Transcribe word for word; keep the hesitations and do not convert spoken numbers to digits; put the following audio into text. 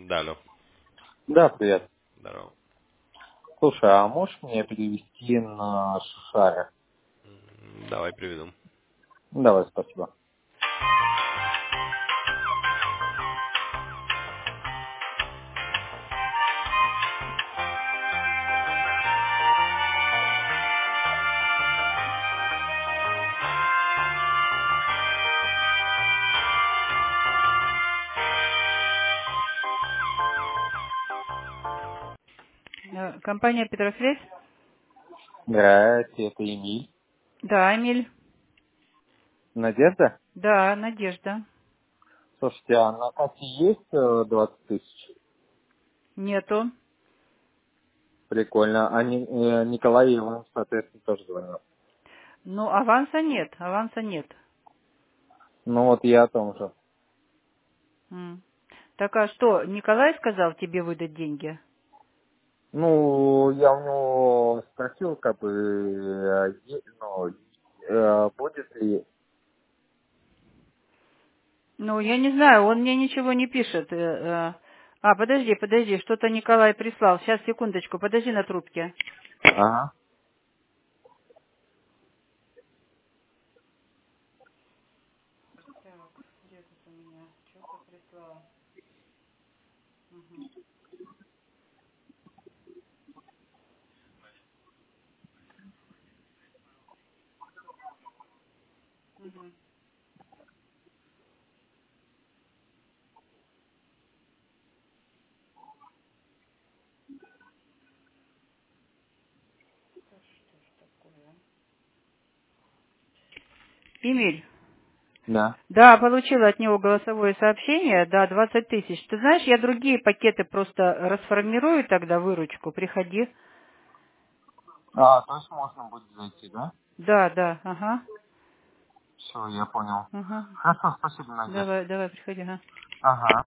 Да, алло. Да, привет. Здорово. Слушай, а можешь мне перевести на Шишаре? М, Давай приведу. Давай, спасибо. Э, Компания Петросвязь? Здравствуйте, это Эмиль. Да, Эмиль. Надежда? Да, Надежда. Слушайте, а на кассе есть э, двадцать тысяч? Нету. Прикольно. А Ни- э, Николай и Иван, соответственно, тоже звонил. Ну, аванса нет, аванса нет. Ну вот я о том же. М. Так а что, Николай сказал тебе выдать деньги? Ну, я у него спросил, как бы, э, е- ну, э, будет ли... Ну, я не знаю, он мне ничего не пишет. Э, э. А, подожди, подожди, что-то Николай прислал. Сейчас, секундочку, подожди на трубке. Ага. Так, где тут у меня? Что-то прислал. Угу. Угу. Да что ж такое? Эмиль. Да. Да, получила от него голосовое сообщение, да, двадцать тысяч. Ты знаешь, я другие пакеты просто расформирую тогда выручку, приходи. А, то есть можно будет зайти, да? Да, да, ага, Все, я понял. ага. Хорошо, спасибо, Надежда. Давай, давай, приходи, ага. Ага.